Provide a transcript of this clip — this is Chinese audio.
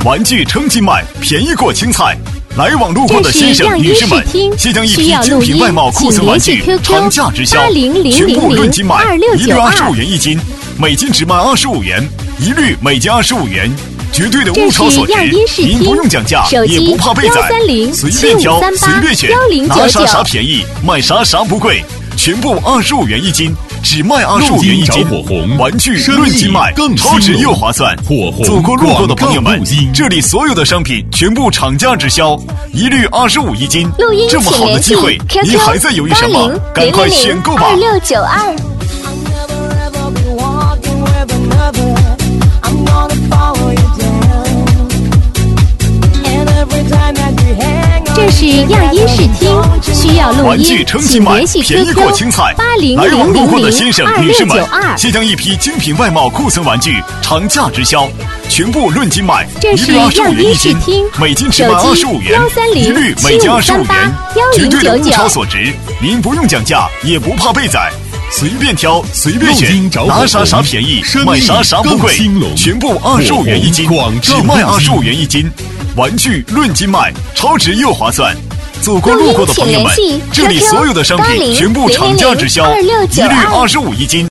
玩具称斤卖，便宜过青菜。来往路过的先生、女士们，即将一批精品外贸库存玩具涨价直销，全部论斤卖，一律25元一斤，每斤只卖25元，一律每斤25元。绝对的物超所值，您不用讲价，也不怕被宰，随便挑，随便选，拿啥便宜，卖啥不贵，全部25元一斤，只卖25元一斤。玩具论斤卖，超值又划算。走过路过的朋友们，这里所有的商品全部厂家直销，一律25一斤。这么好的机会，您还在犹豫什么？赶快选购吧！2692。 这是样音视听，需要录音，请联系 QQ 80002692， 来往路过的先生、女士们，即将一批精品外贸库存玩具涨价直销，全部论斤卖，一律25元一斤，每斤只卖25元，一律每斤25元，绝对的物超所值，您不用讲价，也不怕被宰。随便挑，随便选，拿啥便宜，卖啥不贵，全部25元一斤，只卖25元一斤。玩具论斤卖，超值又划算。走过路过的朋友们，这里所有的商品全部厂家直销，一律25一斤。